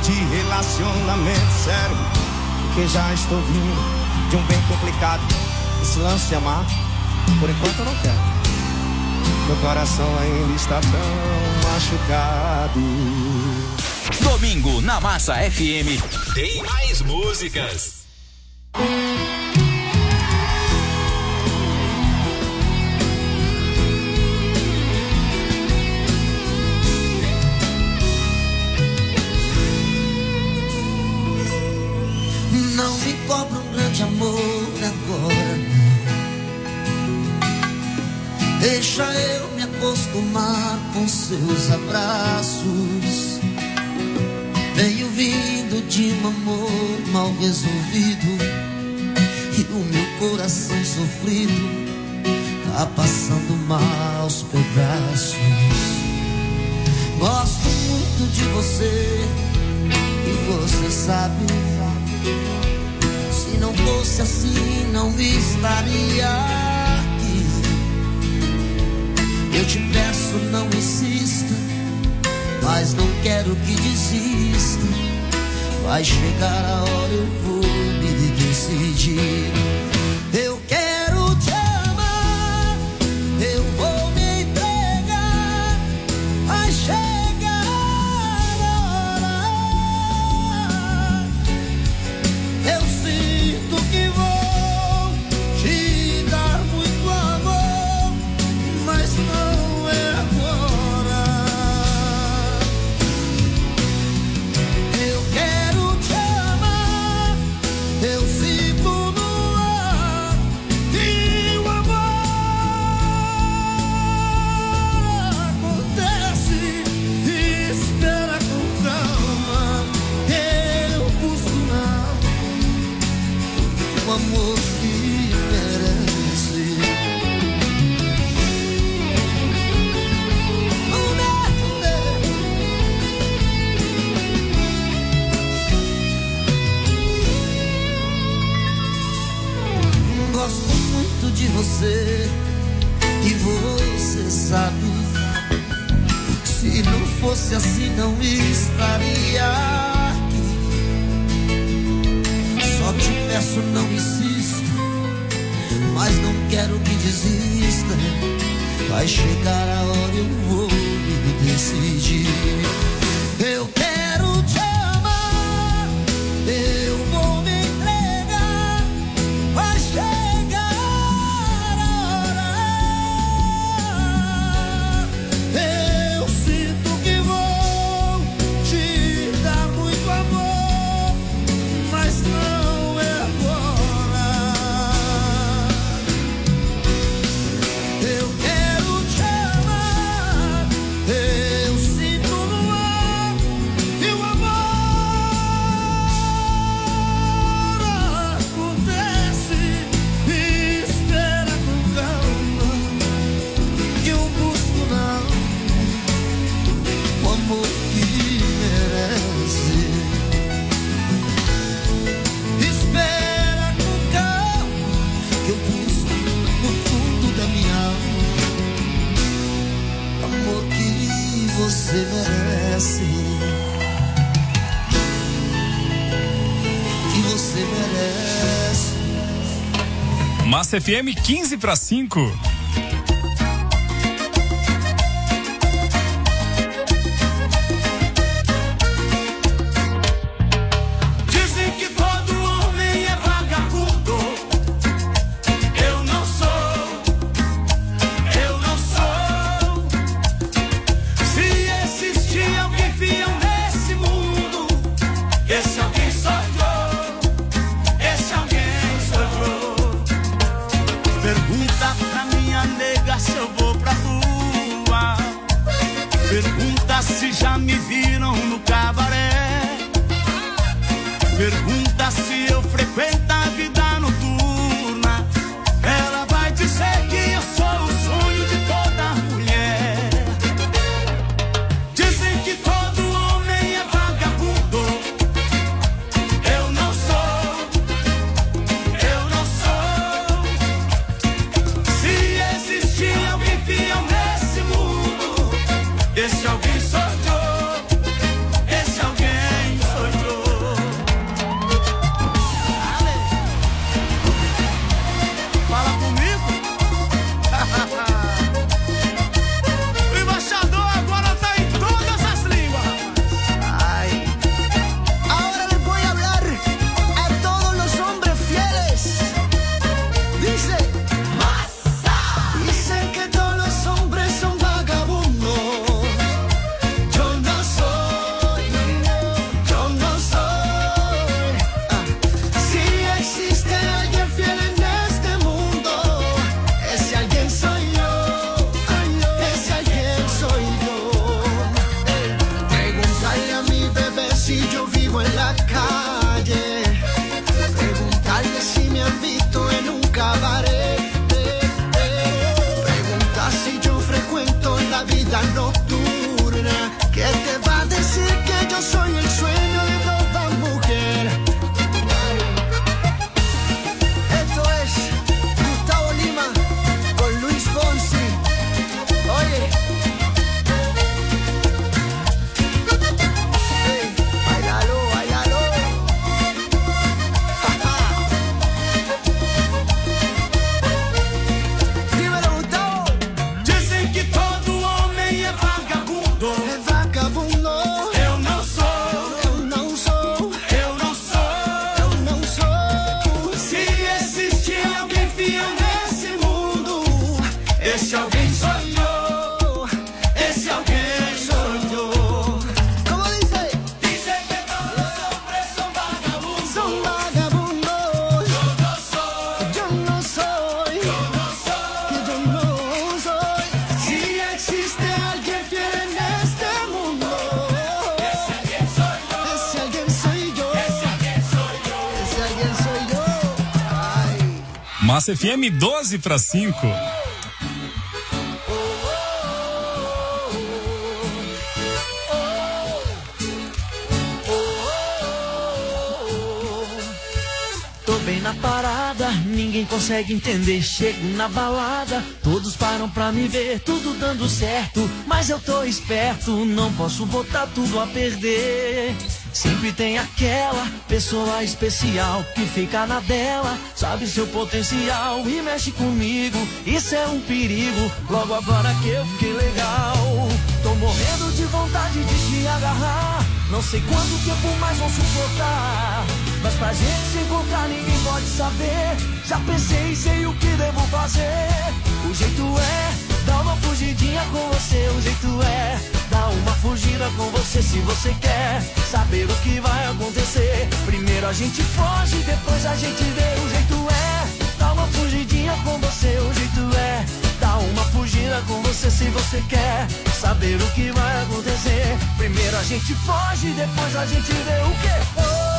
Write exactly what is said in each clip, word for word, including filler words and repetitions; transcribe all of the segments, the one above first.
de relacionamento sério, porque já estou vindo de um bem complicado. Esse lance de amar, por enquanto eu não quero. Meu coração ainda está tão machucado. Domingo na Massa F M tem mais músicas. Não me cobra um grande amor agora. Deixa eu me acostumar com seus abraços. Venho vindo de um amor mal resolvido, e o meu coração sofrido tá passando maus pedaços. Gosto muito de você e você sabe. Se não fosse assim, não estaria aqui. Eu te peço, não insista, mas não quero que desista. Vai chegar a hora, eu vou me decidir. Eu quero te amar, eu vou me entregar. Vai chegar a hora. Eu sinto que vou te dar muito amor, mas não é agora. Eu quero te amar, eu sinto no ar que o amor acontece. Espera com calma, eu busco não o amor que merece. Gosto muito de você e você sabe. Se não fosse assim, não estaria aqui. Só te peço, não insista, mas não quero que desista. Vai chegar a hora, eu vou me decidir. Eu quero te amar, eu vou me entregar. Vai chegar a hora. Eu sinto que vou te dar muito amor, mas não é agora. Eu quero te amar, eu sinto no ar que o amor acontece. Espera com calma, que eu busco não o amor que merece. Espera com calma, que eu busco no fundo da minha alma o amor que você merece. Que você merece. Massa F M quinze para cinco. Dizem que todo homem é vagabundo. Eu não sou, eu não sou. Se existir alguém fiel nesse mundo, esse alguém sou eu. Esse alguém sou eu. Pergunta pra minha nega se eu vou pra rua. Pergunta se já me viram no cabaré. Pergunta se eu frequento a vida noturna. Ela vai dizer que eu sou o sonho de toda mulher. Dizem que todo homem é vagabundo. Eu não sou, eu não sou. Se existir alguém fiel nesse mundo, esse alguém sou eu. Esse alguém sou vida nocturna que te va a decir que yo soy el sueño de toda mujer. Esto es Gustavo Lima con Luis Fonsi. Oye, hey, bailalo, bailalo. Dímelo, Gustavo. Dizem que todo homem é vagabundo. É vagabundo. Eu não sou, Eu não sou, eu não sou. eu não sou. Se existe alguém fiel nesse mundo, esse alguém sou eu. Esse alguém sou eu. Como dice? Dizem que todos os hombres são vagabundos. Son vagabundos. Eu não sou, Yo no soy, eu não sou. que yo no soy. Se existe alguém fiel neste mundo, esse alguém sou eu. Ese alguien soy yo. Esse alguém sou eu. Ese alguien soy yo. Ay. Massa F M doze para cinco. Tô bem na parada, ninguém consegue entender. Chego na balada, todos param pra me ver, tudo dando certo. Mas eu tô esperto, não posso botar tudo a perder. Sempre tem aquela pessoa especial que fica na dela, sabe seu potencial e mexe comigo. Isso é um perigo, logo agora que eu fiquei legal. Tô morrendo de vontade de te agarrar, não sei quanto tempo mais vão suportar. Mas pra gente se encontrar ninguém pode saber. Já pensei, sei o que devo fazer. O jeito é dar uma fugidinha com você. O jeito é dar uma fugida com você. Se você quer saber o que vai acontecer, primeiro a gente foge, depois a gente vê. O jeito é dar uma fugidinha com você. O jeito é dar uma fugida com você. Se você quer saber o que vai acontecer, primeiro a gente foge, depois a gente vê. O quê? Oh!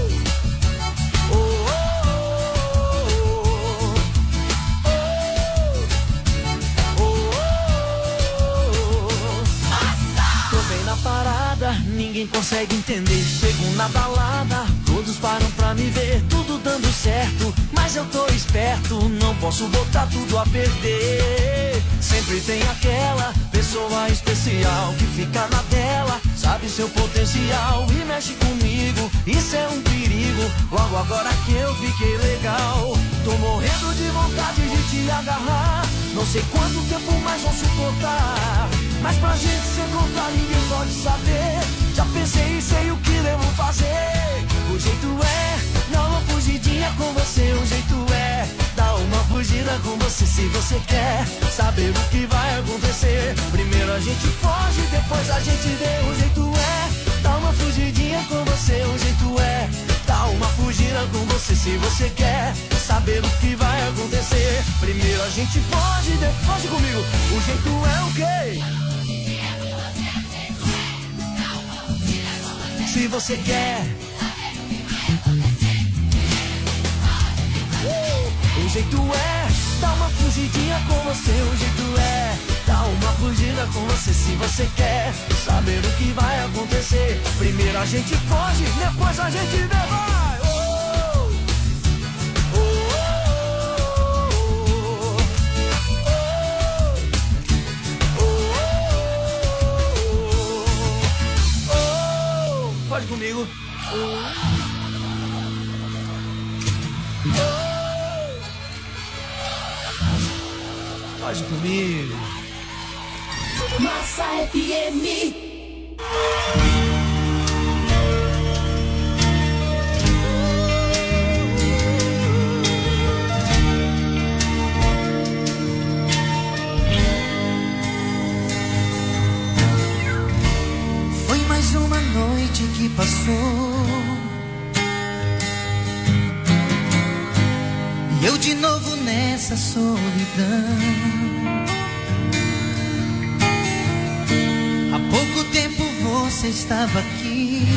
Parada, ninguém consegue entender. Chego na balada, todos param pra me ver, tudo dando certo. Mas eu tô esperto, não posso botar tudo a perder. Sempre tem aquela pessoa especial que fica na dela, sabe seu potencial e mexe comigo. Isso é um perigo, logo agora que eu fiquei legal. Tô morrendo de vontade de te agarrar, não sei quanto tempo mais vão suportar. Mas pra gente se encontrar ninguém pode saber. Já pensei e sei o que devo fazer. O jeito é dar uma fugidinha com você. O jeito é dar uma fugida com você. Se você quer saber o que vai acontecer, primeiro a gente foge, depois a gente vê. O jeito é dar uma fugidinha com você. O jeito é dar uma fugida com você. Se você quer saber o que vai acontecer, primeiro a gente foge, depois foge comigo. O jeito é o quê? Se você quer uh, o jeito é dar uma fugidinha com você. O jeito é dar uma fugida com você. Se você quer saber o que vai acontecer, primeiro a gente foge, depois a gente vê. Vai! Oh, oh, oh, oh, oh. Pode comigo. Oh. Pode comigo. Massa F M. Foi mais uma noite que passou e eu de novo nessa solidão. Há pouco tempo você estava aqui,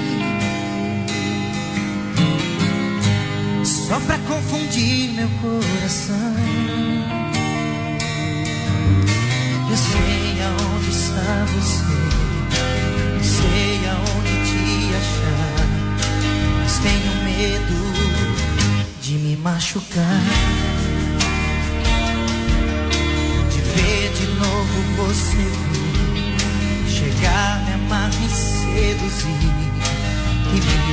só pra confundir meu coração. Eu sei aonde machucar, de ver de novo você vir, chegar, me amar, me seduzir e me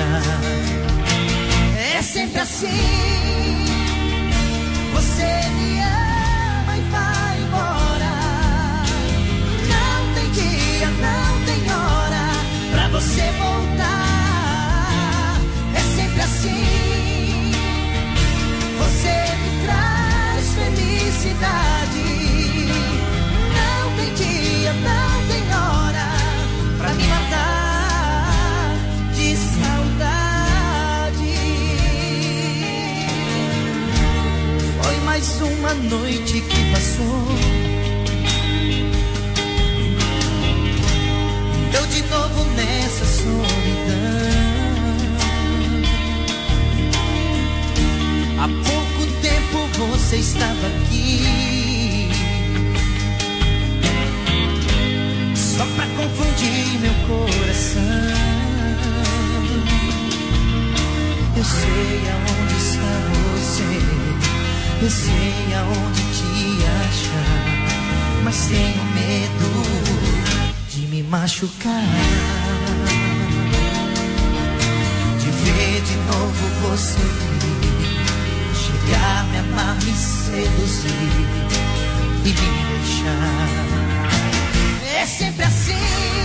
deixar. É sempre assim, você me ama e vai embora. Não tem dia, não tem hora pra você voltar. É sempre assim, você me traz felicidade. Não tem dia, não tem hora pra me matar de saudade. Foi mais uma noite que passou, eu de novo nessa solidão. Há pouco tempo você estava aqui, só pra confundir meu coração. Eu sei aonde está você, eu sei aonde te achar, mas tenho medo de me machucar, de ver de novo você vir, chegar, me amar, me seduzir e me deixar. É sempre assim,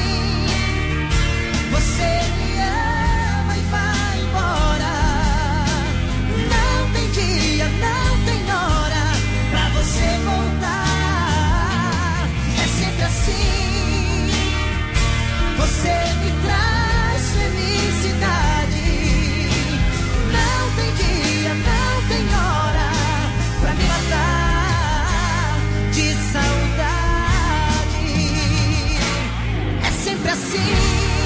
você me ama e vai embora. Não tem dia, não tem hora pra você voltar. É sempre assim, você me traz felicidade. Não tem dia, não tem hora pra me matar de saudade. É sempre assim,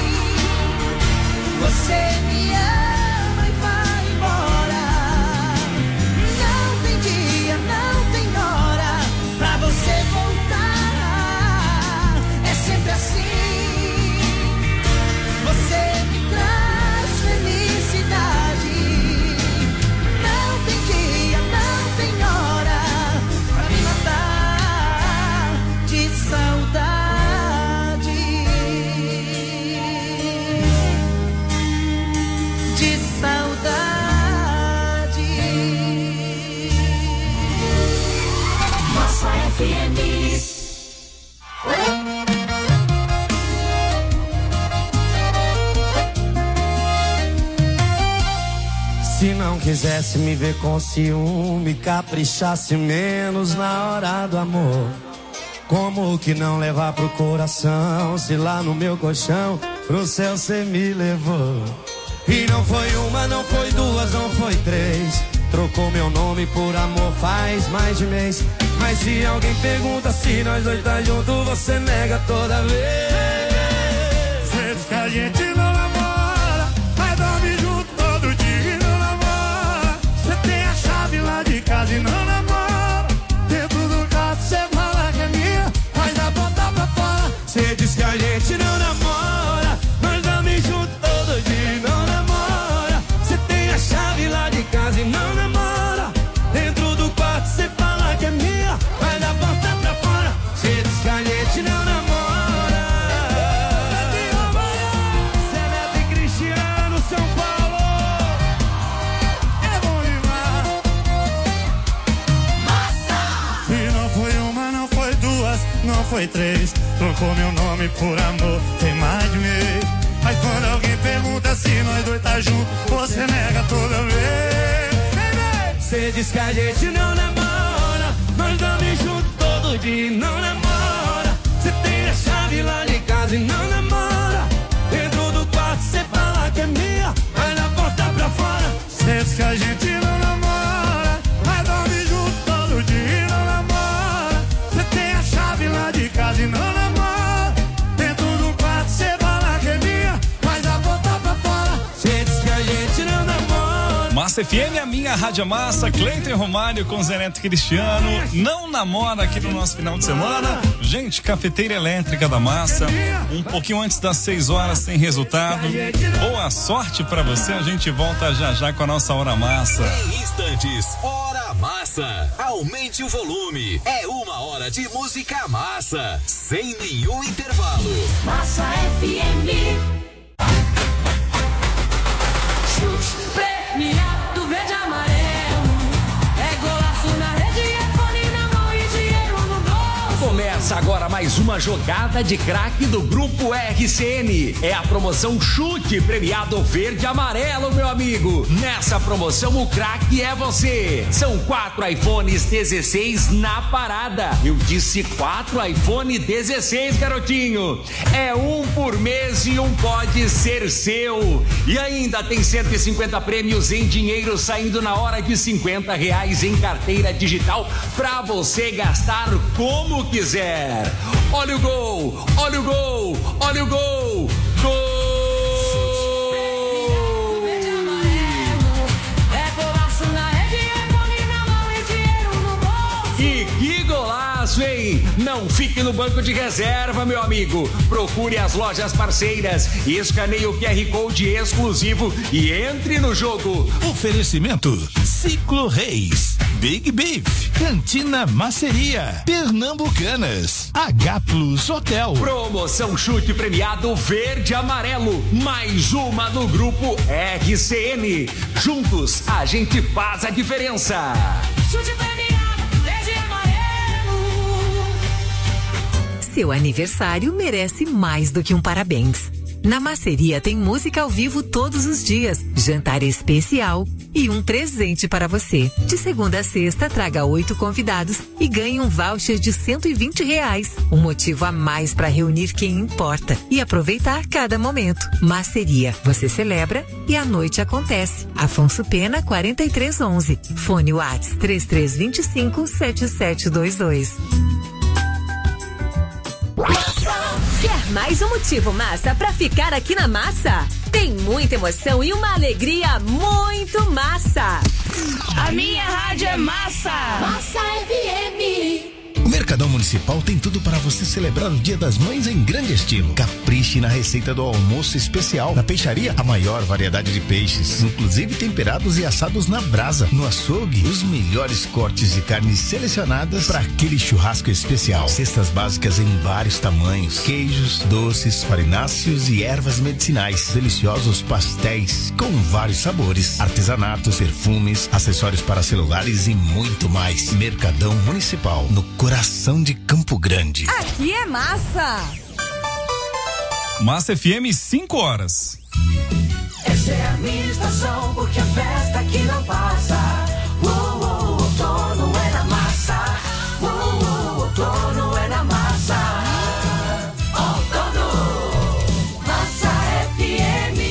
você me ama e vai embora. Não tem dia, não tem hora pra você voltar. É sempre assim, você me traz felicidade. Não tem dia, não tem hora pra me matar de saudade. De saudade. Massa F M. Se não quisesse me ver com ciúme, caprichasse menos na hora do amor. Como que não levar pro coração, se lá no meu colchão pro céu cê me levou? E não foi uma, não foi duas, não foi três, trocou meu nome por amor faz mais de mês. Mas se alguém pergunta se nós dois tá junto, você nega toda vez. Cê diz que a gente não namora, mas dorme junto todo dia e não namora. Cê tem a chave lá de casa e não namora. Dentro do quarto cê fala que é minha, mas a bota pra fora. Cê diz que a gente não namora, mas dorme junto todo dia e não namora. Cê tem a chave lá de casa e não namora. Dentro do quarto cê fala que é minha, mas a porta pra fora. Cê diz que a gente não namora. Cê é Neto e Cristiano, São Paulo. É bom demais. Massa! Se não foi uma, não foi duas, não foi três, trocou meu nome por amor tem mais de mês. Mas quando alguém pergunta se nós dois tá junto, você nega toda vez. Cê diz que a gente não namora, nós dorme junto todo dia e não namora. Cê tem a chave lá de casa e não namora. Dentro do quarto cê fala que é minha, mas na porta pra fora. Cê diz que a gente não namora, mas dorme junto todo dia e não namora. Cê tem a chave lá de casa e não namora. Dentro do quarto cê fala que é minha, mas a porta pra fora. Cê diz que a gente não namora. Massa F M, a minha Rádio Massa, Cleiton Romário com Zeneto Cristiano. Não namora aqui no nosso final de semana. Gente, cafeteira elétrica da Massa. Um pouquinho antes das seis horas sem resultado. Boa sorte pra você. A gente volta já já com a nossa Hora Massa. Em instantes, Hora Massa. Aumente o volume. É uma hora de música massa. Sem nenhum intervalo. Massa F M. Premiado verde e amarelo. É golaço na rede, é fone na mão e dinheiro no bolso. Começa agora mais uma jogada de craque do Grupo R C N. É a promoção Chute Premiado Verde e Amarelo, meu amigo. Nessa promoção o craque é você. São quatro iPhones dezesseis na parada. Eu disse quatro iPhone dezesseis, garotinho. É um por mês e um pode ser seu. E ainda tem cento e cinquenta prêmios em dinheiro saindo na hora de cinquenta reais em carteira digital pra você gastar como quiser. Olha o gol, olha o gol, olha o gol, gol! E que golaço, hein? Não fique no banco de reserva, meu amigo. Procure as lojas parceiras, escaneie o Q R Code exclusivo e entre no jogo. Oferecimento Ciclo Reis, Big Beef, Cantina Maceria, Pernambucanas, H Plus Hotel. Promoção Chute Premiado Verde e Amarelo. Mais uma no Grupo R C N. Juntos a gente faz a diferença. Chute premiado, verde e amarelo. Seu aniversário merece mais do que um parabéns. Na Maceria tem música ao vivo todos os dias, jantar especial e um presente para você. De segunda a sexta, traga oito convidados e ganhe um voucher de cento e vinte reais. Um motivo a mais para reunir quem importa e aproveitar cada momento. Maceria, você celebra e a noite acontece. Afonso Pena, quarenta e três onze. Fone WhatsApp três três dois cinco, sete sete dois dois. Quer mais um motivo massa pra ficar aqui na Massa? Tem muita emoção e uma alegria muito massa. A minha rádio é Massa. Massa F M. O Mercadão Municipal tem tudo para você celebrar o Dia das Mães em grande estilo. Capriche na receita do almoço especial. Na peixaria, a maior variedade de peixes, inclusive temperados e assados na brasa. No açougue, os melhores cortes de carnes selecionadas para aquele churrasco especial. Cestas básicas em vários tamanhos, queijos, doces, farináceos e ervas medicinais. Deliciosos pastéis com vários sabores, artesanatos, perfumes, acessórios para celulares e muito mais. Mercadão Municipal, no coração de Campo Grande. Aqui é Massa. Massa F M, cinco horas. Essa é a minha estação, porque a festa aqui não passa. Uh, uh, outono é na massa. Uh, uh, outono é na massa. Outono, Massa F M.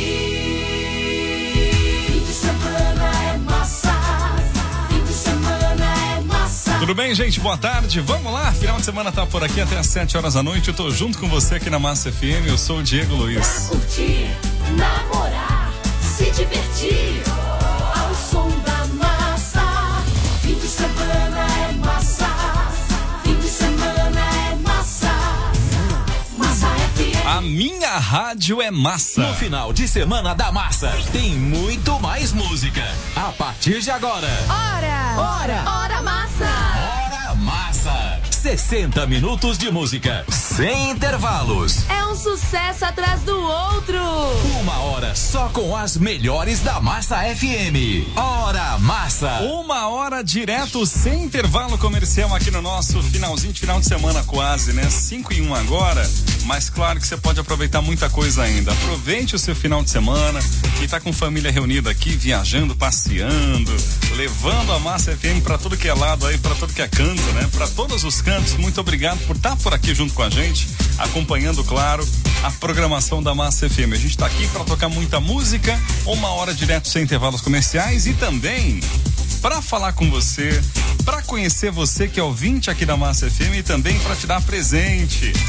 Fim de semana é massa. Fim de semana é massa. Tudo bem, gente? Boa tarde. Vamos lá. Final de semana tá por aqui até às sete horas da noite. Eu tô junto com você aqui na Massa F M. Eu sou o Diego Luiz. Pra curtir, namorar, se divertir, ao som da massa. Fim de semana é massa. Fim de semana é massa. Massa F M. A minha rádio é Massa. No final de semana da Massa, tem muito mais música. A partir de agora. Hora! Hora, hora massa. Hora Massa. sessenta minutos de música, sem intervalos. É um sucesso atrás do outro. Uma hora só com as melhores da Massa F M. Hora Massa. Uma hora direto, sem intervalo comercial aqui no nosso finalzinho de final de semana quase, né? cinco e um agora, mas claro que você pode aproveitar muita coisa ainda. Aproveite o seu final de semana e tá com família reunida aqui, viajando, passeando, levando a Massa F M pra tudo que é lado aí, pra tudo que é canto, né? Pra todos os cantos. Muito obrigado por estar por aqui junto com a gente, acompanhando, claro, a programação da Massa F M. A gente tá aqui pra tocar muita música, uma hora direto sem intervalos comerciais e também para falar com você, para conhecer você que é ouvinte aqui da Massa F M e também para te dar presente.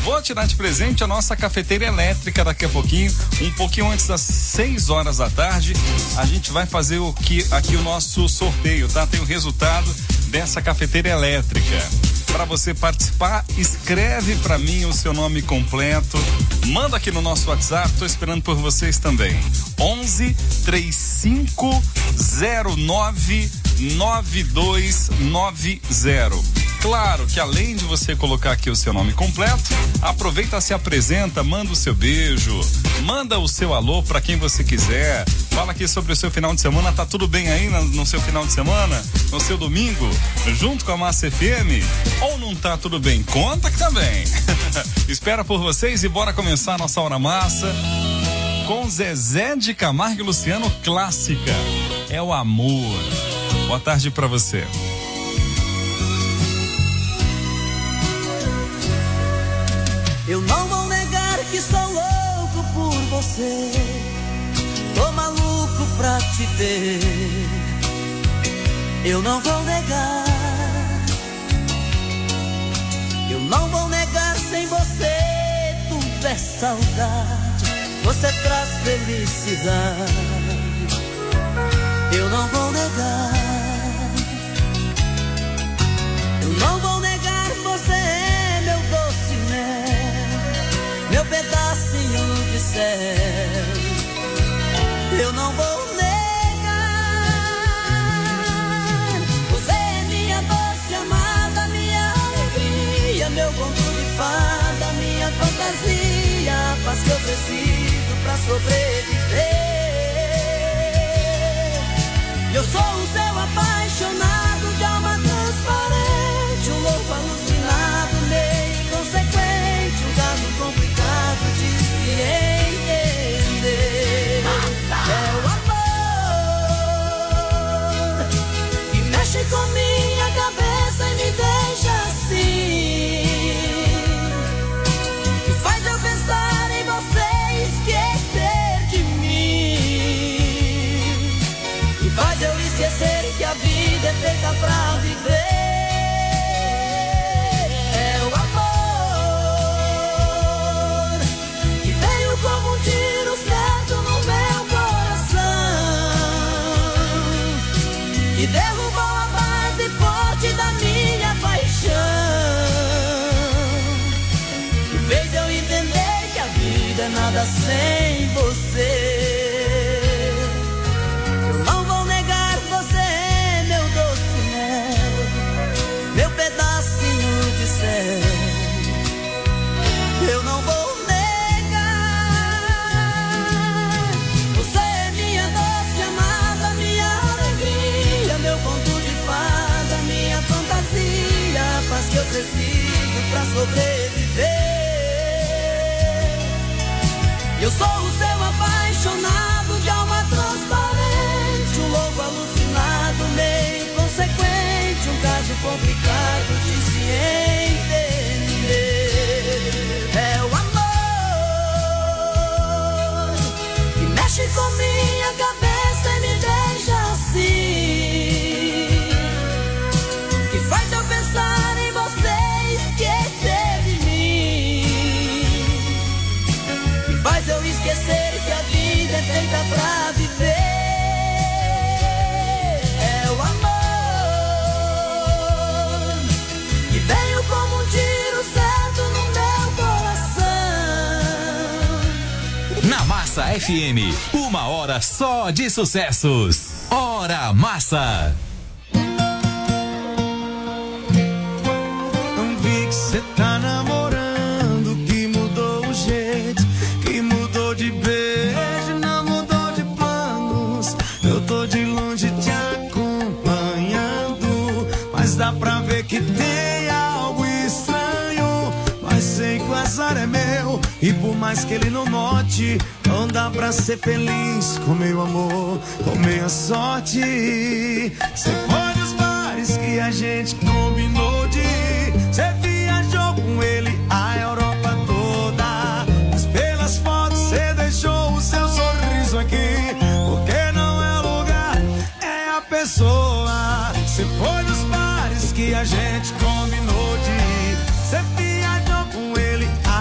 Vou te dar de presente a nossa cafeteira elétrica daqui a pouquinho, um pouquinho antes das seis horas da tarde. A gente vai fazer o que, aqui o nosso sorteio, tá? Tem o resultado dessa cafeteira elétrica. Para você participar, escreve para mim o seu nome completo, manda aqui no nosso WhatsApp, tô esperando por vocês também. onze, trinta e cinco, zero nove, nove dois nove zero. Claro que além de você colocar aqui o seu nome completo, aproveita, se apresenta, manda o seu beijo, manda o seu alô para quem você quiser. Fala aqui sobre o seu final de semana, tá tudo bem aí no, no seu final de semana, no seu domingo, junto com a Massa F M? Ou não tá tudo bem? Conta que tá bem. Espera por vocês e bora começar a nossa Hora Massa com Zezé de Camargo e Luciano, clássica. É o amor. Boa tarde pra você. Eu não vou negar que sou louco por você. Tô maluco pra te ver. Eu não vou negar. Eu não vou negar, sem você tudo é saudade. Você traz felicidade. Eu não vou negar. Eu não vou negar, você é meu doce mel, meu pedacinho de céu. Eu não vou negar. Você é minha doce amada, minha alegria, meu conto de fada, minha fantasia, a paz que eu preciso pra sobreviver. Eu sou o seu apaixonado, de alma transparente, um louco alucinado, meio inconsequente, um caso complicado de se entender. É o amor que mexe com minha cabeça e me deixa assim, que faz eu pensar em você e esquecer de mim, que faz eu esquecer que a vida é feita pra viver. É o amor que veio como um tiro certo no meu coração, que derrubou a base forte da minha paixão, que fez eu entender que a vida é nada sem você. Eu não vou negar, você é meu doce mel, meu pedacinho de céu. Eu não vou negar. Você é minha doce amada, minha alegria, meu conto de fada, minha fantasia, a paz que eu preciso pra sobreviver. Eu sou o seu apaixonado, de alma transparente, um louco alucinado, meio inconsequente, um caso complicado de se entender. É o amor que mexe com minha cabeça e me deixa assim, que faz eu pensar em você e esquecer de mim, que faz eu esquecer que a vida é feita pra viver. É o amor que veio como um tiro certo no meu coração. Na Massa F M, uma hora só de sucessos. Hora Massa. Não vi que cê tá namorando, que mudou o jeito, que mudou de beijo, não mudou de planos. Eu tô de longe te acompanhando, mas dá pra ver que tem algo estranho. Mas sei que o azar é meu, e por mais que ele não note, não dá pra ser feliz com meu amor, com minha sorte. Cê foi nos bares que a gente combinou de ir, cê viajou com ele a Europa toda, mas pelas fotos cê deixou o seu sorriso aqui, porque não é o lugar, é a pessoa. Cê foi nos bares que a gente combinou de ir, cê viajou com ele a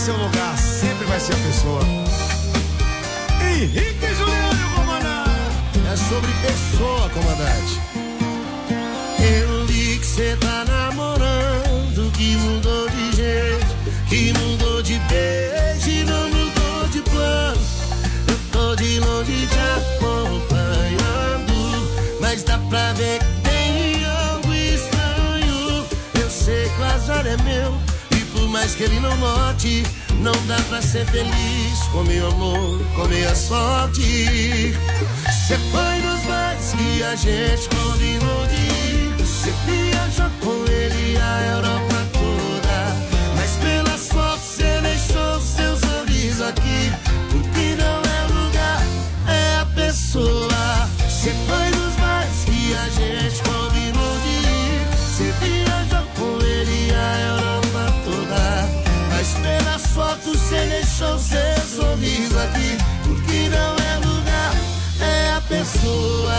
seu lugar, sempre vai ser a pessoa. Henrique Juliano, comandante. É sobre pessoa, comandante. Eu li que cê tá namorando, que mudou de jeito, que mudou de beijo e não mudou de plano. Eu tô de longe te acompanhando, mas dá pra ver que tem algo estranho. Eu sei que o azar é meu, e por mais que ele não note, não dá pra ser feliz com meu amor, com minha sorte. Cê foi nos bares que a gente combinou de ir, cê viajou com ele a Europa toda, mas pelas fotos cê deixou seu sorriso aqui, porque não é lugar, é a pessoa. Cê foi nos bares que a gente combinou de ir, cê viajou com ele a Europa toda, mas pelas fotos cê deixou seu sorriso aqui, porque não é lugar, é a pessoa.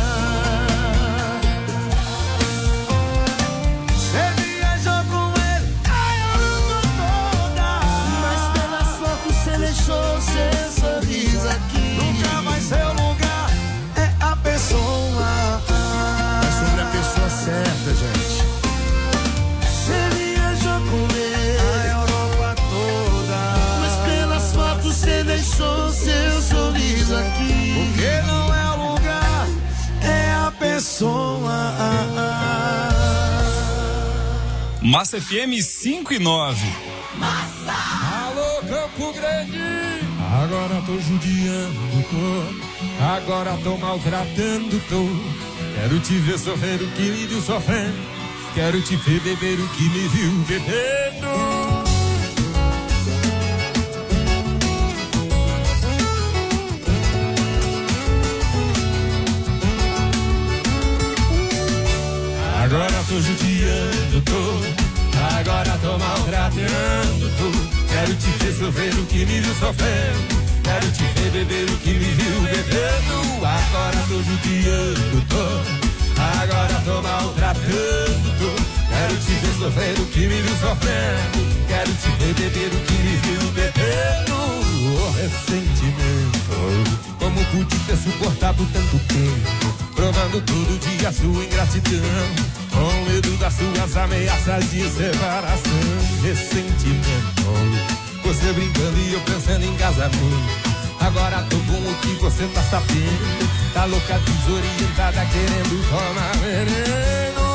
Cê viajou com ele a Europa toda, mas pelas fotos cê deixou seu sorriso aqui, nunca mais seu lugar, é a pessoa. É sobre a pessoa certa, gente. Cê viajou com ele a Europa toda, mas pelas fotos cê deixou seu sorriso aqui, porque não é o lugar, é a pessoa. Massa F M cinco e nove. Alô, Campo Grande! Agora tô judiando, tô. Agora tô maltratando, tô. Quero te ver sofrer o que me viu sofrendo. Quero te ver beber o que me viu bebendo. Agora tô judiando, tô. Agora tô maltratando, tô. Quero te ver sofrer o que me viu sofrendo. Quero te ver beber o que me viu bebendo. Agora tô judiando, tô. Agora tô maltratando, tô. Quero te ver sofrer o que me viu sofrendo. Quero te ver beber o que me viu bebendo. Oh, ressentimento, como pude ter suportado tanto tempo, provando todo dia sua ingratidão, com medo das suas ameaças de separação. Ressentimento, você brincando e eu pensando em casamento. Agora tô com o que você tá sabendo, tá louca, desorientada, querendo tomar veneno.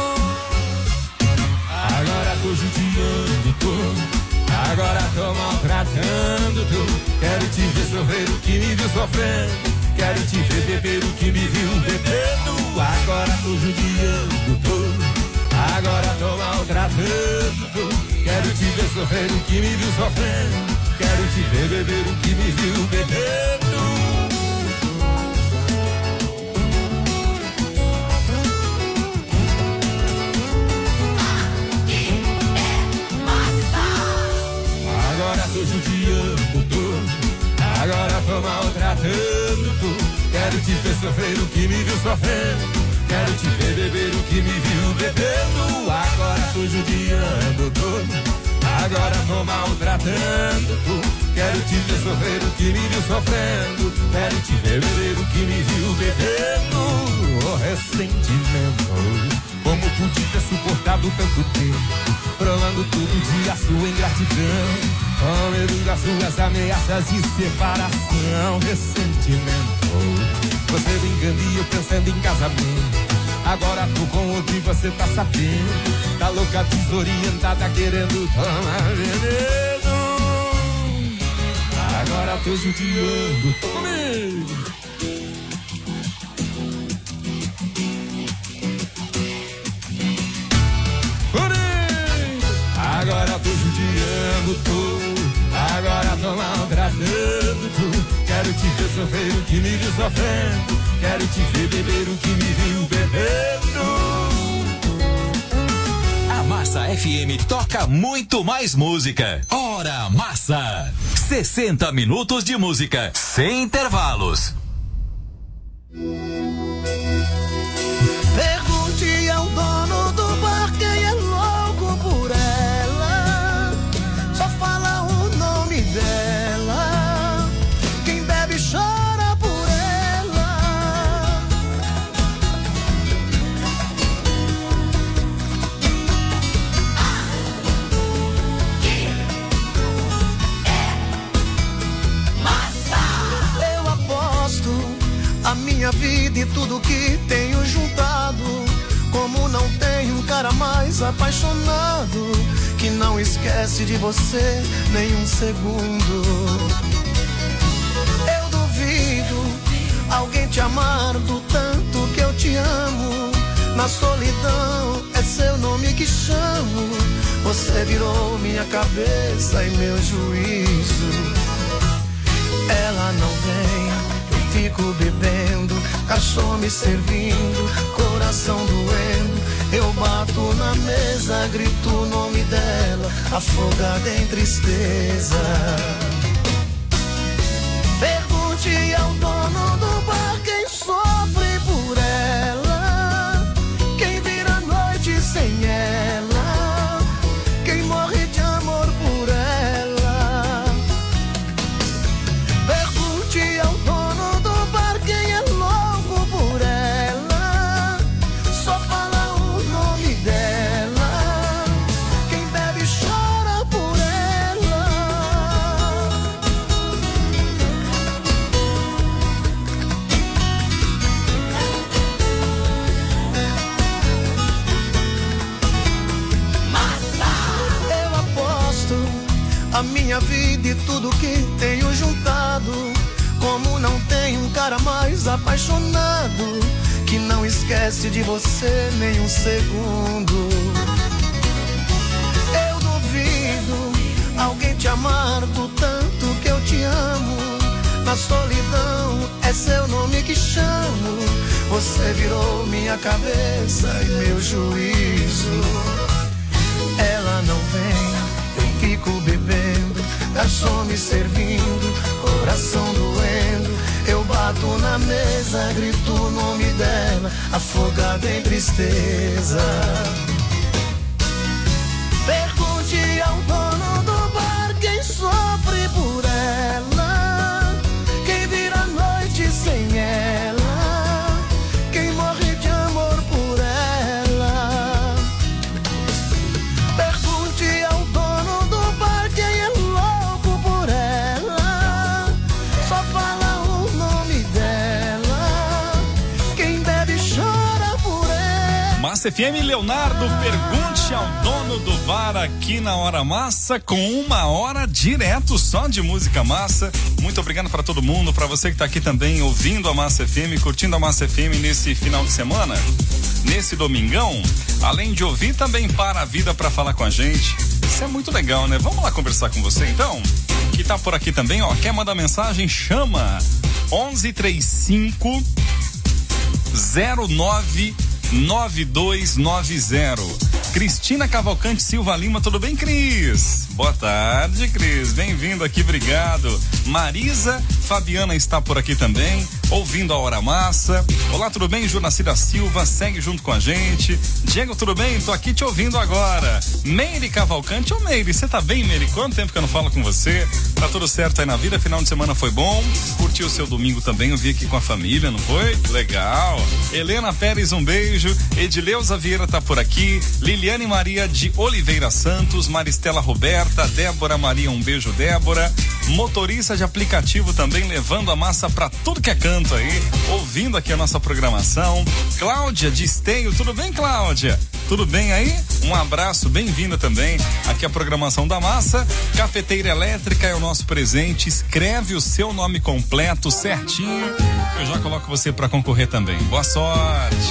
Agora tô judiando, tô. Agora tô maltratando, tô. Quero te ver sofrer o que me viu sofrendo. Quero te ver beber o que me viu bebendo. Agora tô judiando, tô. Agora tô maltratando, tô. Quero te ver sofrer o que me viu sofrendo. Quero te ver beber o que me viu bebendo. Agora tô judiando, tô. Agora tô maltratando, tô. Quero te ver sofrer o que me viu sofrendo. Quero te ver beber o que me viu bebendo. Agora tô judiando, tô. Agora tô maltratando, tô. Quero te ver sofrer o que me viu sofrendo. Quero te ver beber o que me viu bebendo. Oh, ressentimento, como pude ter suportado tanto tempo, provando todo dia sua ingratidão, com medo das suas ameaças de separação. Ressentimento, você brincando e eu pensando em casamento. Agora tô com outro e você tá sabendo, tá louca, desorientada, querendo tomar veneno. Agora tô judiando, tô comigo. Agora tô judiando, tô. Agora tô maltratando, tô. Quero te ver sofrer o que me viu sofrendo. Quero te ver beber o que me viu bebendo. A Massa F M toca muito mais música. Hora Massa. sessenta minutos de música sem intervalos. Pergunte ao dono do bar quem é louco por ela. Só fala o nome minha vida e tudo que tenho juntado. Como não tem um cara mais apaixonado que não esquece de você nem um segundo. Eu duvido alguém te amar do tanto que eu te amo. Na solidão é seu nome que chamo. Você virou minha cabeça e meu juízo. Ela não vem, eu fico bebendo, cachorro me servindo, coração doendo. Eu bato na mesa, grito o nome dela, afogada em tristeza. Pergunte ao dono do bar quem sofre por ela, quem vira a noite sem ela, quem morre de amor por ela. Pergunte ao dono do bar quem é louco por ela, só fala o nome dela, quem bebe chora por ela. Eu aposto a minha vida e tudo que tenho juntado. Como não tem um cara mais apaixonado que não esquece de você nem um segundo. Eu duvido alguém te amar do tanto que eu te amo. Na solidão é seu nome que chamo. Você virou minha cabeça e meu juízo. Ela não vem, eu fico bebendo, garçom me servindo, coração doendo. Eu bato na mesa, grito o nome dela, afogada em tristeza. Pergunte ao dono do bar quem sofre por ela, quem vira a noite sem ela, quem morre de amor por ela. Pergunte ao dono do bar quem é louco por ela, só fala o nome dela, quem bebe chora por ela. Massa F M, Leonardo, pergunte ao dono do bar aqui na Hora Massa, com uma hora direto só de música massa. Muito obrigado para todo mundo, para você que tá aqui também ouvindo a Massa F M, curtindo a Massa F M nesse final de semana, nesse domingão. Além de ouvir, também para a vida para falar com a gente. Isso é muito legal, né? Vamos lá conversar com você então, que tá por aqui também, ó. Quer mandar mensagem? Chama onze trinta e cinco zero nove nove dois nove zero. Cristina Cavalcante Silva Lima, tudo bem, Cris? Boa tarde, Cris, bem-vindo aqui, obrigado. Marisa Fabiana está por aqui também, ouvindo a Hora Massa. Olá, tudo bem? Junacida Silva, segue junto com a gente. Diego, tudo bem? Tô aqui te ouvindo agora. Meire Cavalcante, ô Meire, você tá bem, Meire? Quanto tempo que eu não falo com você? Tá tudo certo aí na vida? Final de semana foi bom? Curtiu o seu domingo também? Eu vi aqui com a família, não foi? Legal. Helena Pérez, um beijo. Edileuza Vieira tá por aqui. Liliane Maria de Oliveira Santos, Maristela Roberta, Débora Maria, um beijo, Débora. Motorista de aplicativo também, levando a massa pra tudo que é canto aí, ouvindo aqui a nossa programação. Cláudia de Esteio, tudo bem, Cláudia? Tudo bem aí? Um abraço, bem-vinda também aqui a programação da Massa. Cafeteira Elétrica é o nosso presente. Escreve o seu nome completo certinho, eu já coloco você pra concorrer também. Boa sorte.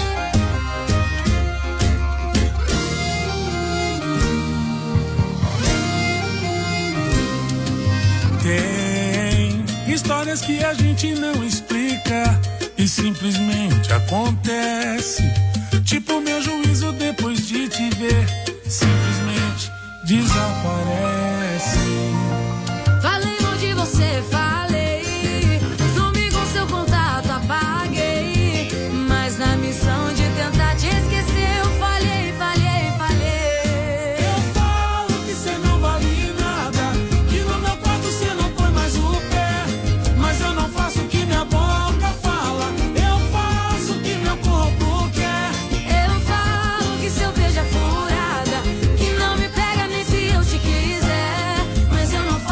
Tem histórias que a gente não explica e simplesmente acontece. Tipo meu juízo depois de te ver, simplesmente desaparece. Falei mal de você, falei. Sumi com seu contato, apaguei. Mas na missão de tentar te esquecer, eu falhei, falhei, falhei. Eu falo que cê não vale nada, que no meu quarto cê não põe mais o pé. Mas eu não faço o que minha boca fala, eu faço o que meu corpo quer. Eu falo que seu beijo é furada, que não me pega nem se eu te quiser. Mas eu não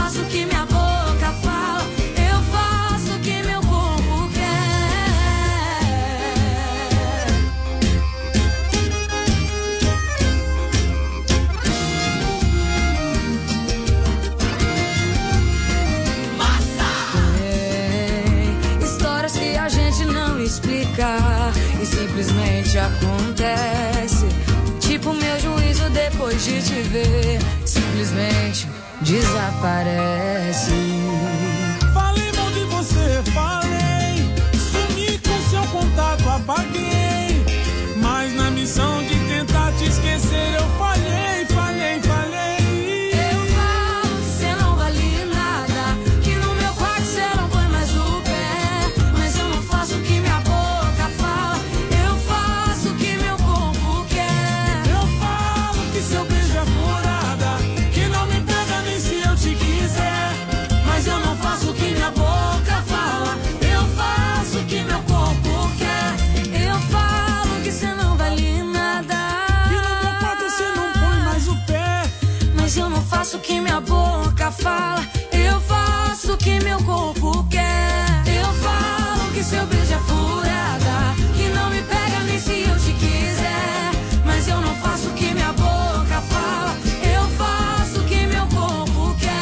simplesmente acontece. Tipo meu juízo depois de te ver, simplesmente desaparece. Falei mal de você, falei. Sumi com seu contato, apaguei. Mas na missão de tentar te esquecer eu falhei, falhei, falhei. Eu falo que cê não vale nada, que no meu quarto cê não põe mais o pé. Mas eu não faço o que minha boca fala, eu faço o que meu corpo quer. Eu falo que seu beijo é furada, que não me pega nem se eu te quiser. Mas eu não faço o que minha boca fala, eu faço o que meu corpo quer. Eu falo que cê não vale nada, que no meu quarto cê não põe mais o pé. mas eu não faço o que minha boca fala, eu faço o que meu corpo quer. Eu falo que seu beijo é furada, que não me pega nem se eu te quiser. Mas eu não faço o que minha boca fala, eu faço o que meu corpo quer.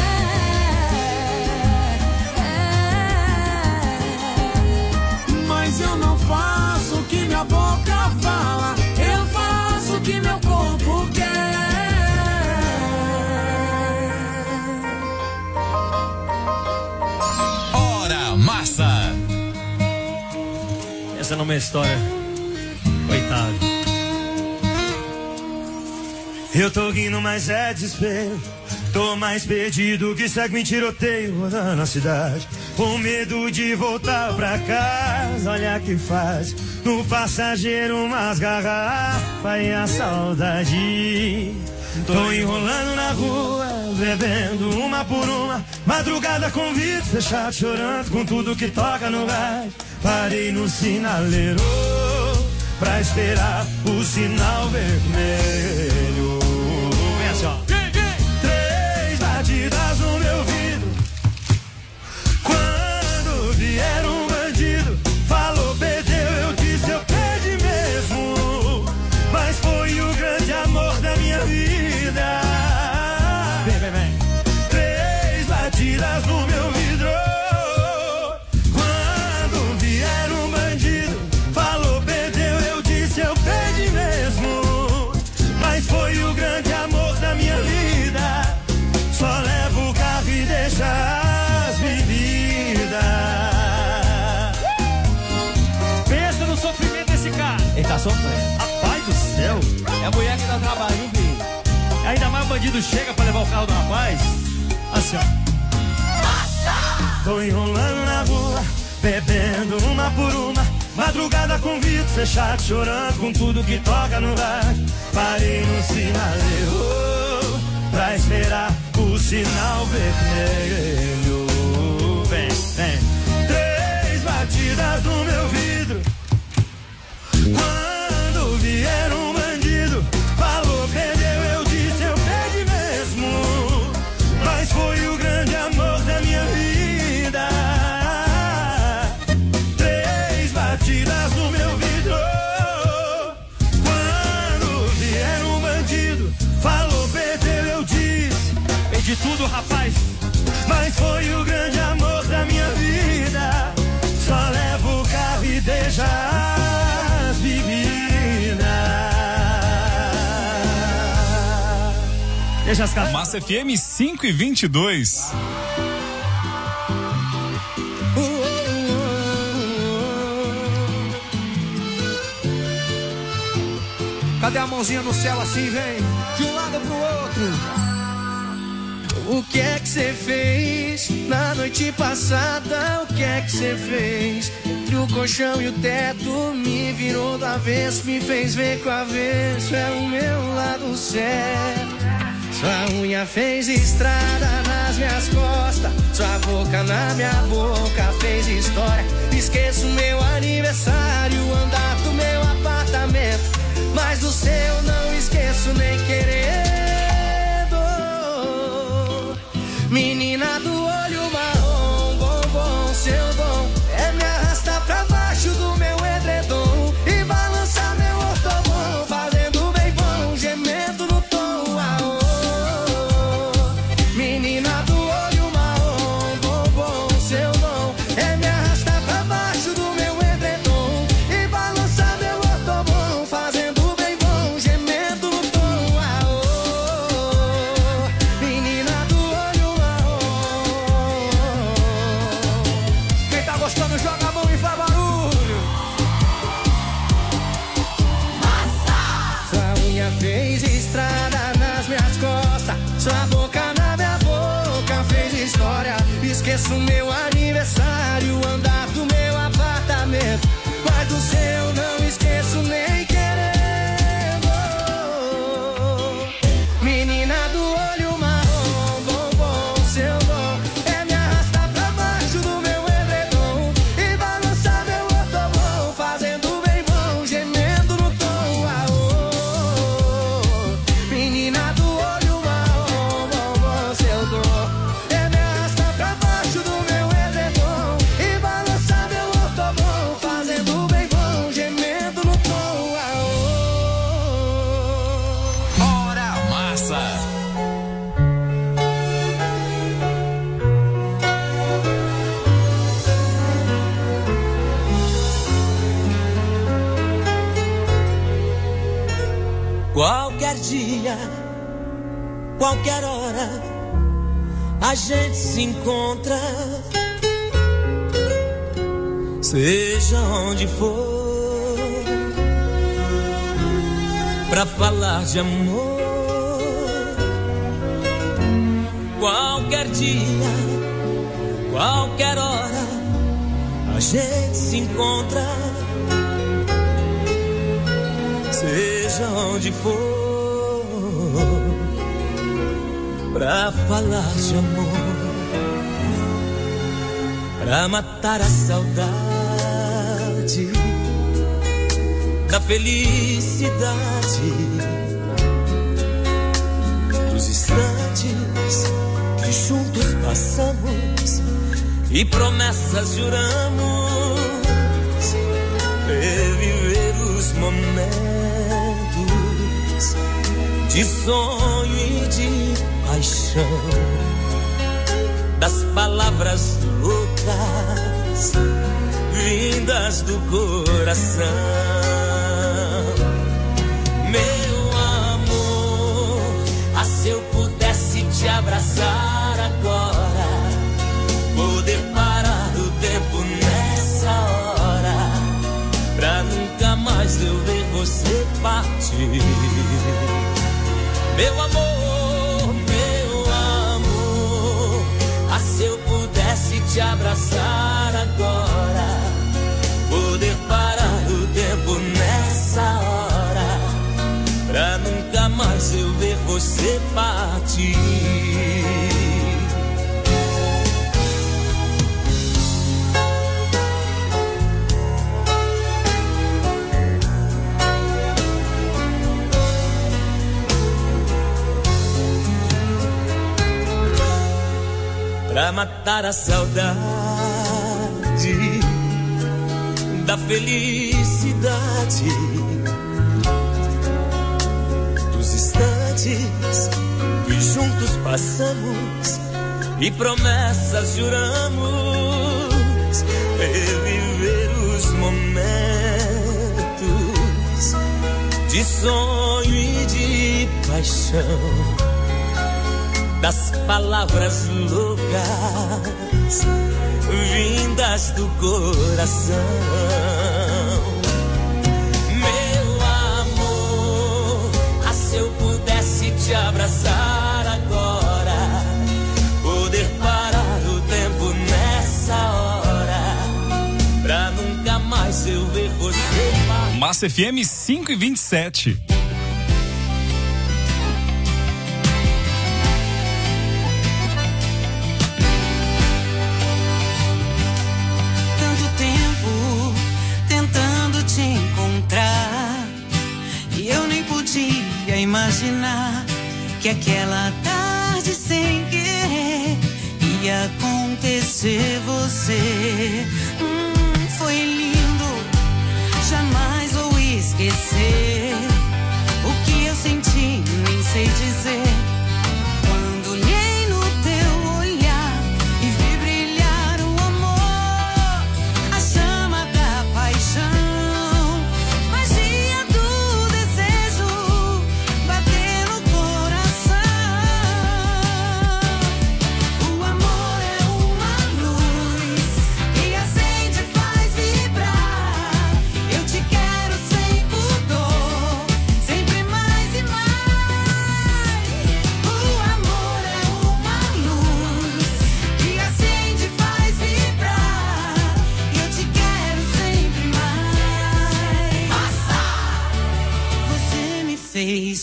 Mas eu não faço o que minha boca fala, Eu faço o que meu corpo quer. Hora Massa. Essa não é uma história. Coitado. Eu tô rindo, mas é desespero. Tô mais perdido que segue em tiroteio rodando a cidade. Com medo de voltar pra casa, olha que faz. No passageiro umas garrafas e a saudade. Tô enrolando na rua, bebendo uma por uma. Madrugada com vidro fechado, chorando com tudo que toca no rádio. Parei no sinaleiro pra esperar o sinal vermelho. Vem assim, ó. Três batidas no meu vidro. Quando vier um bandido, falou, perdeu, eu disse, eu perdi mesmo. Mas foi o grande amor da minha vida. Vem, vem, vem. Três batidas no meu vidro. Quando vier um bandido, falou, perdeu, eu disse, eu perdi mesmo. Mas foi o grande amor da minha vida. Só levo o carro e deixa as bebidas. Pensa no sofrimento desse cara. Ele tá sofrendo. Rapaz do céu. É a mulher que dá trabalho, viu, filho? Ainda mais o bandido chega pra levar o carro do rapaz. Assim, ó. Tô enrolando na rua, bebendo uma por uma. Madrugada com vidro fechado, chorando com tudo que toca no rádio. Parei no sinaleiro pra esperar o sinal vermelho. Vem, vem. Três batidas no meu vidro. Quando vier um bandido, falou, perdeu, eu disse, eu perdi mesmo. Mas foi o grande amor da minha vida. Três batidas no meu vidro. Quando vier um bandido, falou, perdeu, eu disse, perdi tudo, rapaz. mas foi o grande amor da minha vida. Só levo o carro e deixa as bebidas. Deixa as caras. Massa F M cinco e vinte e dois. Cadê a mãozinha no céu assim, vem? De um lado pro outro. O que é que você fez na noite passada? O que é que você fez? Entre o colchão e o teto, me virou do avesso, me fez ver que o avesso é o meu lado certo. Sua unha fez estrada nas minhas costas, sua boca na minha boca fez história. Esqueço meu aniversário, andar do meu apartamento, mas do seu não esqueço nem querendo. Menina do olho marrom, bombom, seu dom é me arrastar pra baixo do meu edredom e balançar meu ortobom, fazendo bem bom, gemendo no tom. Aô. Menina do olho marrom, bombom, seu dom é me arrastar pra baixo do meu edredom e balançar meu esqueço meu aniversário, o andar do meu apartamento, mas do seu não esqueço nem querendo. Menina do olho marrom, bombom, seu dom é me arrastar pra baixo do meu edredom e balançar meu ortobom, fazendo bem bom, gemendo no tom. Ah, oh, menina do olho marrom, bombom, seu dom é me arrastar pra baixo do meu edredom e balançar meu ortobom, fazendo bem bom, gemendo no tom. Ah, oh. Hora Massa. Qualquer dia, qualquer hora, a gente se encontra, seja onde for, pra falar de amor. Qualquer dia, qualquer hora, a gente se encontra, seja onde for, pra falar de amor, pra matar a saudade da felicidade, dos instantes que juntos passamos e promessas juramos, reviver os momentos de sonho e de paixão, das palavras loucas vindas do coração. Meu amor, ah, se eu pudesse te abraçar agora, poder parar o tempo nessa hora, pra nunca mais eu ver você partir. Meu amor, meu amor, ah, se eu pudesse te abraçar agora, poder parar o tempo nessa hora, pra nunca mais eu ver você partir. Pra matar a saudade da felicidade, dos instantes que juntos passamos e promessas juramos, reviver os momentos de sonho e de paixão, das palavras loucas vindas do coração. Meu amor, ah, se eu pudesse te abraçar agora, poder parar o tempo nessa hora, pra nunca mais eu ver você. Massa F M cinco e vinte e sete. E eu nem podia imaginar que aquela tarde sem querer ia acontecer você. Hum, foi lindo, jamais vou esquecer o que eu senti, nem sei dizer. Quando olhei no teu olhar e vi brilhar o amor, a chama da paixão,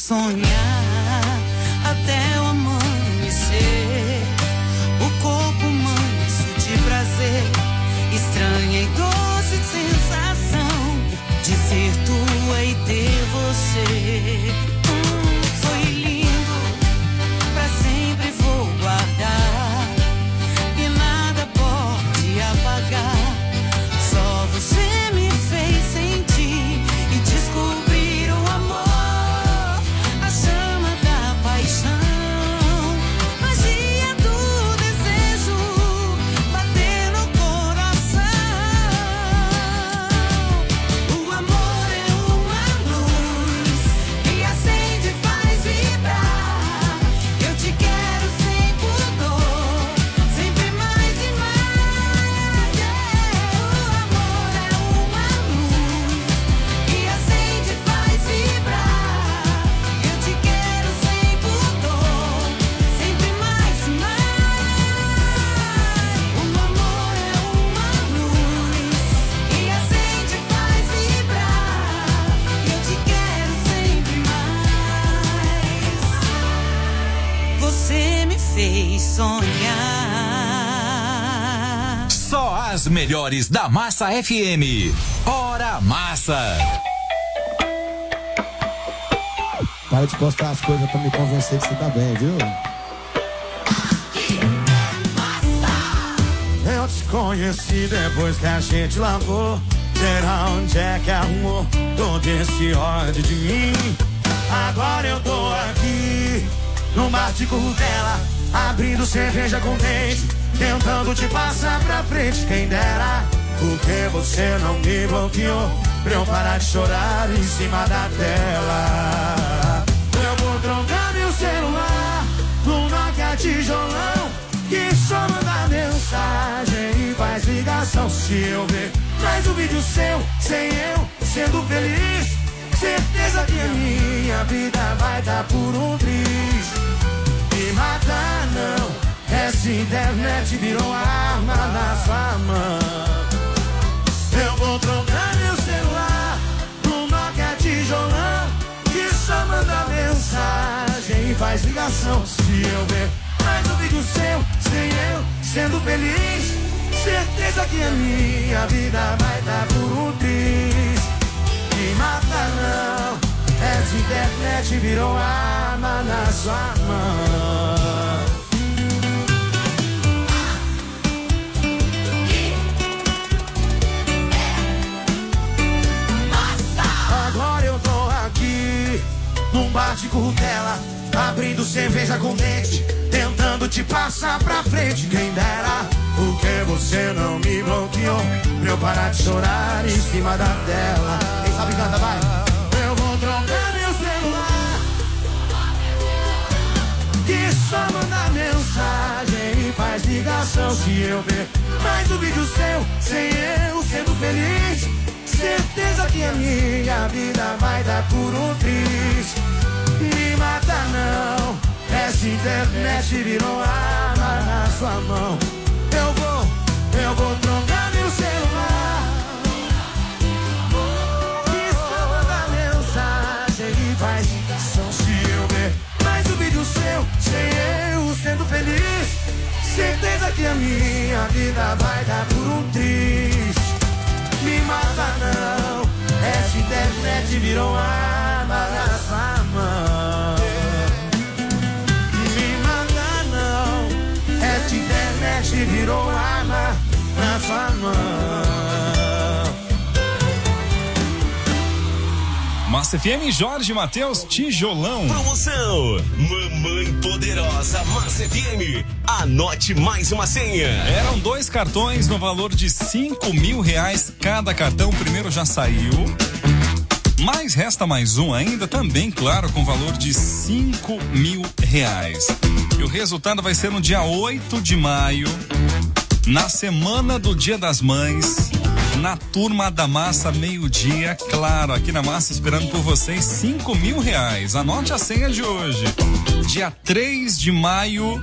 sonhar até o amanhecer. O corpo manso de prazer, estranha e doce sensação de ser tua e ter você. Hum, foi lindo, pra sempre vou guardar e nada pode apagar. Só você me fez sentir e descobrir o amor, a chama da paixão, magia do desejo bater no coração. O amor é uma luz que acende e faz vibrar. Eu te quero sem pudor, sempre mais e mais. Yeah. O amor é uma luz que acende e faz vibrar. Eu te quero sem pudor, sempre mais e mais. O amor é uma luz que acende e faz vibrar. Eu te quero sempre mais. Você me fez sonhar. Só as melhores da Massa F M. Hora Massa. Para de postar as coisas pra me convencer que você tá bem, viu? Eu te conheci depois que a gente lavou. Será onde é que arrumou todo esse ódio de mim? Agora eu tô aqui num bar de curtela, abrindo cerveja com dente, tentando te passar pra frente. Quem dera, porque você não me bloqueou pra eu parar de chorar em cima da tela. Eu vou trocar meu celular num Nokia tijolão, que só manda mensagem e faz ligação. Se eu ver mais um vídeo seu, sem eu sendo feliz, certeza que a minha vida vai dar por um triz. Me matar não, essa internet virou arma na sua mão. Eu vou trocar meu celular num Nokia tijolão, que só manda mensagem e faz ligação. Se eu ver mais um vídeo seu, sem eu sendo feliz, certeza que a minha vida vai dar por um triz. Me mata não, essa internet virou arma na sua mão. Agora eu tô aqui num bar de curtela, abrindo cerveja com dente, tentando te passar pra frente. Quem dera, porque você não me bloqueou pra eu parar de chorar em cima da tela. Quem sabe canta, vai. Eu vou trocar meu celular, que só manda mensagem e faz ligação. Se eu ver mais um vídeo seu, sem eu sendo feliz, certeza que a minha vida vai dar por um triz. Me mata não, essa internet virou arma na sua mão. Eu vou, eu vou trocar meu celular, que só manda mensagem e faz ligação. Se eu ver mais um vídeo seu, sem eu sendo feliz, certeza que a minha vida vai dar por um triz. Me mata não, essa internet virou arma na sua mão. Me mata não, essa internet virou arma na sua mão. Massa F M, Jorge Mateus, Tijolão. Promoção Mamãe Poderosa Massa F M. Anote mais uma senha. Eram dois cartões no valor de cinco mil reais cada cartão. O primeiro já saiu, mas resta mais um ainda, também, claro, com valor de cinco mil reais. E o resultado vai ser no dia oito de maio, na semana do Dia das Mães, na Turma da Massa, meio-dia, claro, aqui na Massa, esperando por vocês, cinco mil reais. Anote a senha de hoje, dia três de maio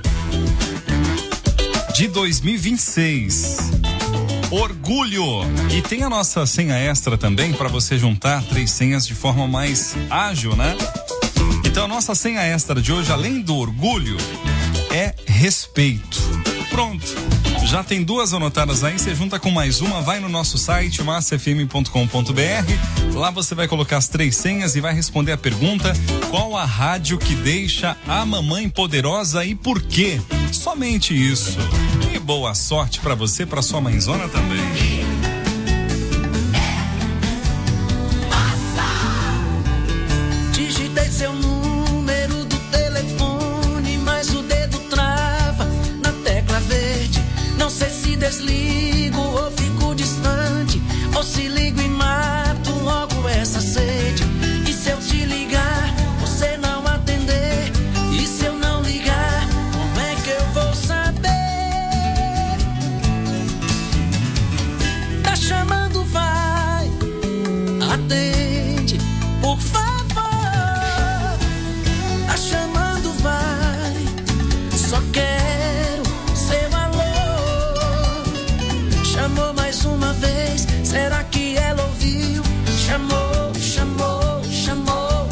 de dois mil e vinte e seis. Orgulho! E tem a nossa senha extra também, para você juntar três senhas de forma mais ágil, né? Então a nossa senha extra de hoje, além do orgulho, é respeito. Pronto. Já tem duas anotadas aí, você junta com mais uma, vai no nosso site massa f m ponto com ponto b r. Lá você vai colocar as três senhas e vai responder a pergunta: qual a rádio que deixa a mamãe poderosa e por quê? Somente isso. E boa sorte pra você, pra sua mãezona também. Digitei seu número do telefone, mas o dedo trava na tecla verde. Não sei se desligo ou fico distante, ou se ligo e mato logo essa sede. E se eu te ligar, você não atender? E se eu não ligar, como é que eu vou saber? Tá chamando, vai, atende, por favor. Tá chamando, vai, só quero seu alô. Chamou mais uma vez, será que ela ouviu? Chamou, chamou, chamou,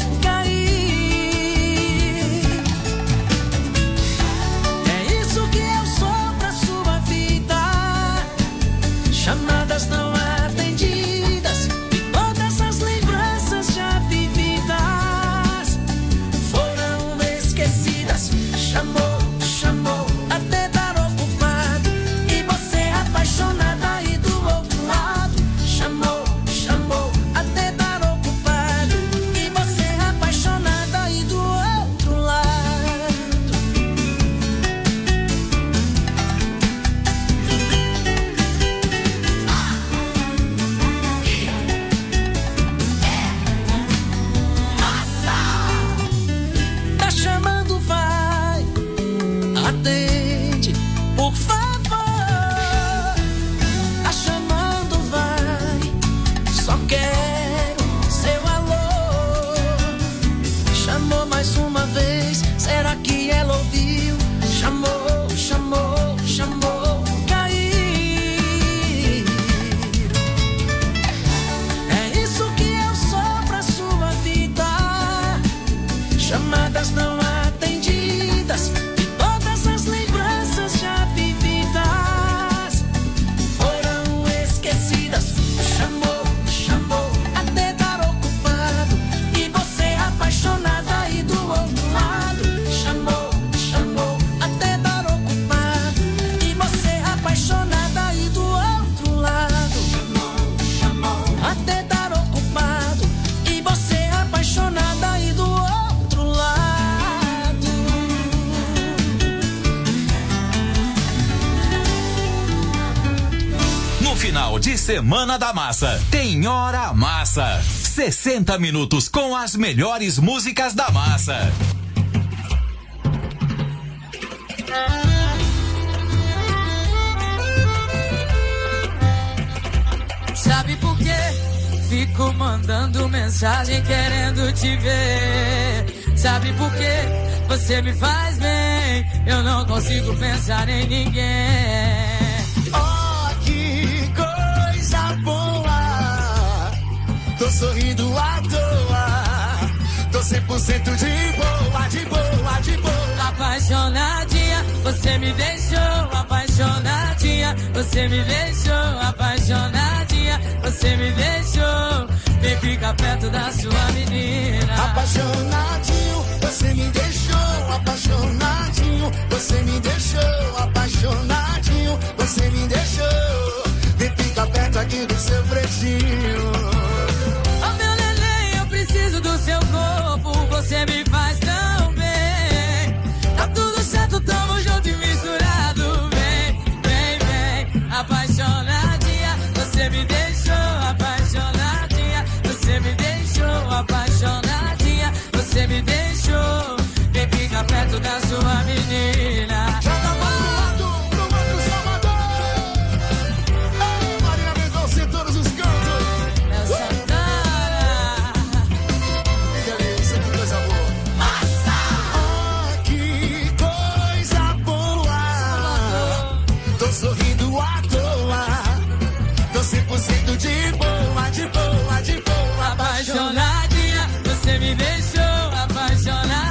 caí. É isso que eu sou pra sua vida. Chamadas não atendidas e todas as lembranças já vividas foram esquecidas. Chamou, chamou, até dar ocupado e você apaixonada aí do outro lado. Chamou, chamou, até dar ocupado e você apaixonada aí do outro lado. Tá chamando, vai, atende, por favor. Tá chamando, vai, só quero seu alô. Chamou mais uma vez, será que ela ouviu? Chamou, chamou, chamou, caí. É isso que eu sou pra sua vida. Chamadas não atendidas e todas as lembranças já vividas foram esquecidas. Chamou, chamou, até dar ocupado e você apaixonada aí do outro lado. Chamou, chamou, até dar ocupado e você apaixonada aí do outro lado. Chamou, chamou, até dar ocupado e você apaixonada aí do outro lado. No final de Semana da Massa, tem Hora Massa. sessenta minutos com as melhores músicas da massa. Sabe por quê? Fico mandando mensagem querendo te ver. Sabe por quê? Você me faz bem. Eu não consigo pensar em ninguém. Oh, que coisa boa. Tô sorrindo à toa. Tô cem por cento de boa, de boa, de boa. Apaixonadinha, você me deixou. Apaixonadinha, você me deixou. Apaixonadinha, você me deixou. Vem ficar perto da sua menina. Apaixonadinho, você me deixou. Apaixonadinho, você me deixou. Apaixonadinho, você me deixou. Vem ficar perto aqui do seu pretinho. Oh, meu neném, eu preciso do seu corpo. Você me faz tão bem. Tá tudo certo, tamo junto e misturado. Vem, vem, vem. Apaixonadinha, você me deixou. Apaixonadinha, você me deixou. Apaixonadinha, você me deixou. Vem ficar perto da sua menina. Joga mais pro lado, pro outro Salvador. Ei, Marina Mendonça em todos os cantos. É o Santana. Que delícia, que coisa boa. Massa! Oh, que coisa boa. Tô sorrindo à toa. Tô cem por cento de boa, de boa, de boa. Apaixonadinha, você me deixou. Apaixonadinha.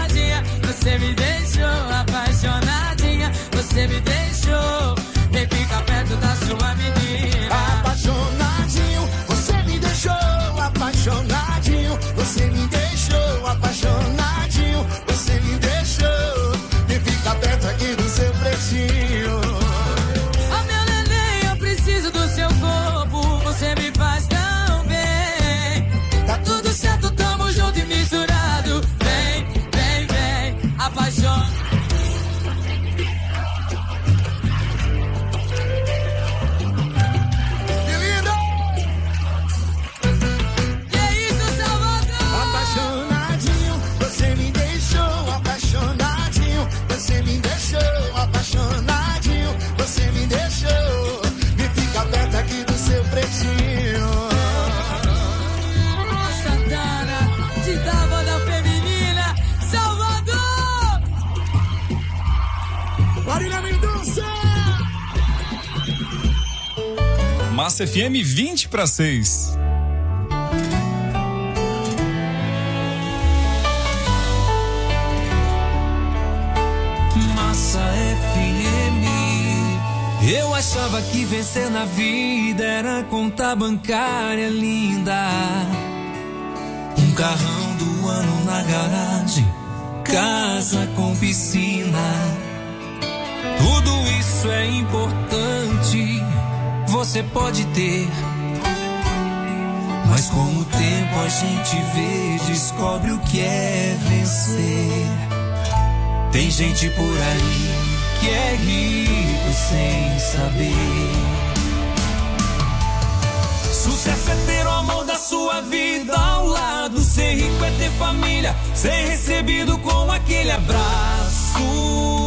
Massa F M, vinte para seis. Massa F M. Eu achava que vencer na vida era conta bancária linda, um carrão do ano na garagem, casa com piscina. Tudo isso é importante, você pode ter, mas com o tempo a gente vê, descobre o que é vencer. Tem gente por aí que é rico sem saber. Sucesso é ter o amor da sua vida ao lado. Ser rico é ter família, ser recebido com aquele abraço.